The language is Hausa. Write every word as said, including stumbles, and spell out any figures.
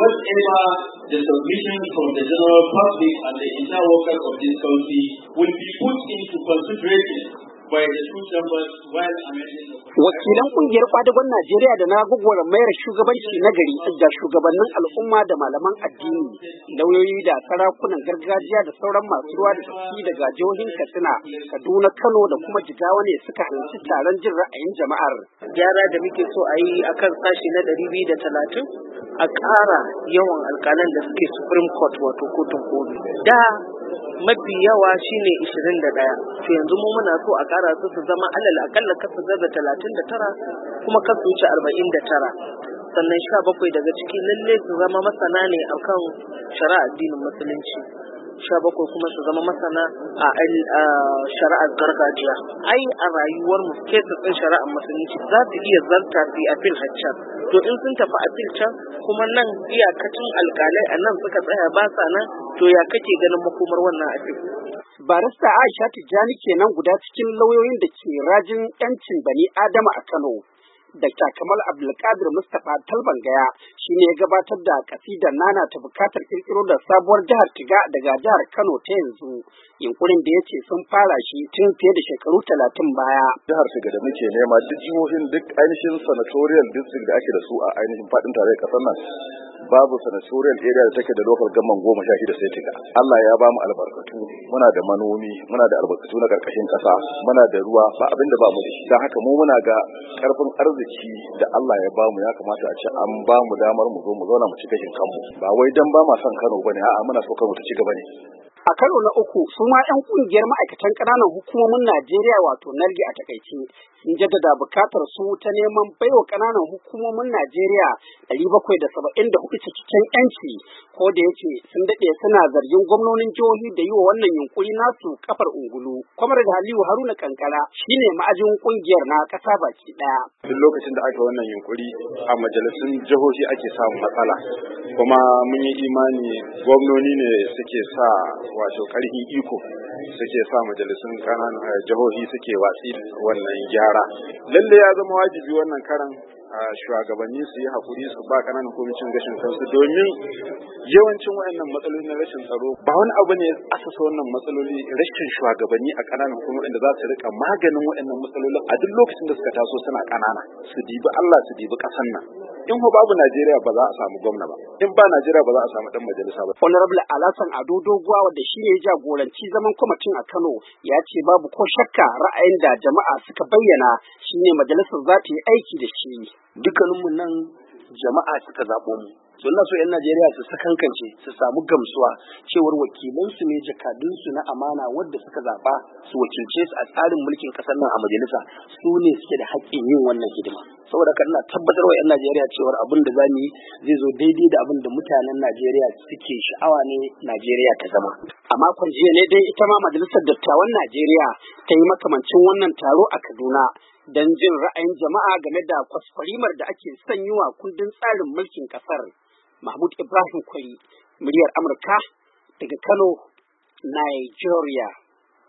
whatever the submission from the general public and the entire workers of this country will be put into consideration by the two chambers while amending the Wakilan kungiyar kwadagon Najeriya da na gugwar mayar shugabanci na gari da shugabannin al'umma da malaman addini, lauyoyi da sarakunan gargajiya da sauran masu ruwa da tsaki daga jihohin Katsina, Kaduna, Kano da kuma Jigawa ne suka halarci taron jin ra'ayin jama'ar. Gyara da muke so a yi akan sashi na ɗari biyu da talatin a ƙara yawan alƙalan da suke Supreme Court wato kotun koli. Da mafi yawa shine ishirin da ɗaya, to yanzu mu muna so a ƙara su su zama alal akalla kasu gaza talatin da tara kuma kasu wuce arba'in da tara, sannan sha bakwai daga ciki lalle su zama masana ne akan shari'a addinin musulunci, sha bakwai kuma su zama masana a shari'ar gargajiya. Ai a rayuwar mu kesa tsin shari'ar musulunci za su iya zarta su yi apil haccan, to in sun tafi apil can kuma nan iyakacin alkalai a nan suka tsaya ba sa nan, to ya kake ganin makomar wannan apil? Barista Aisha Tijjani kenan guda cikin lauyoyin da ke rajin 'yancin bani Adama a Kano. Dakta Kamal Abdulkadir Mustapha Talban Gaya shi ne ya gabatar da kasidar nana ta bukatar kirkiro da sabuwar jihar Tiga daga jihar Kano ta yanzu, yunkurin da ya ce sun fara shi tun fiye da shekaru talatin baya. Jihar Tiga da muke nema duk jihohin duk ainihin senatorial district da ake da su a ainihin faɗin tarayyar ƙasar nan babu senatorial area da take da local government goma sha shida sai Tiga. Allah ya ba mu albarkatu, muna da manomi, muna da albarkatu na ƙarƙashin ƙasa, muna da ruwa, ba abin da ba mu da shi. Don haka mu muna ga ƙarfin arziki da Allah ya bamu ya kamata a ce an bamu damar mu zo mu zauna mu ci gashin kanmu, ba wai dan ba ma son Kano bane, a'a muna so Kano ta ci gaba ne. A karo na uku su ma 'yan kungiyar ma'aikatan ƙananan hukumomin Najeriya wato Nalge a takaice sun jaddada bukatar su ta neman baiwa ƙananan hukumomin Najeriya ɗari bakwai da saba'in da hudu cikakken 'yanci, ko da yake sun daɗe suna zargin gwamnonin jihohi da yi wa wannan yunkuri nasu kafar ungulu. Kwamar da Aliyu Haruna Kankara shine ma'ajin kungiyar na ƙasa baki ɗaya. Duk lokacin da aka wannan yunkuri a majalisun jihohi ake samun matsala, kuma mun yi imani gwamnoni ne suke sa wato karfin iko suke sa majalisun kananan jihohi suke watsi wannan gyara. Lalle ya zama wajibi wannan karan shugabanni su yi hakuri su ba kananan kwamitin gashin kansu, domin yawancin waɗannan matsaloli na rashin tsaro ba wani abu ne asasa wannan matsaloli, rashin shugabanni a kananan kwamitin da za su rika maganin waɗannan matsalolin a duk lokacin da suka taso suna kanana, su dibi Allah su dibi ƙasan nan. In ko babu Najeriya ba za a samu gwamna ba, in ba Najeriya ba za a samu dan majalisa ba. Honorable Alasan Ado Doguwa wanda shi ne ya jagoranci zaman kwamitin a Kano ya ce babu ko shakka ra'ayin da jama'a suka bayyana shine majalisar za ta yi aiki da shi. Dukkaninmu nan jama'a suka zaɓo mu. So ina so 'yan Najeriya su sakankance su samu gamsuwa cewar wakilansu ne jakadunsu na amana wadda suka zaɓa su wakilce su a tsarin mulkin ƙasar nan a majalisa, su ne suke da haƙƙin yin wannan hidima. Saboda haka ina tabbatar wa 'yan Najeriya cewar abin da za mu yi zai zo daidai da abin da mutanen Najeriya suke sha'awa ne Najeriya ta zama. A makon jiya ne dai ita ma majalisar dattawan Najeriya ta yi makamancin wannan taro a Kaduna don jin ra'ayin jama'a game da kwaskwarimar da ake son yi wa kundin tsarin mulkin ƙasar. Mahmud Ibrahim Kwari, muryar Amurka daga Kano, Nigeria.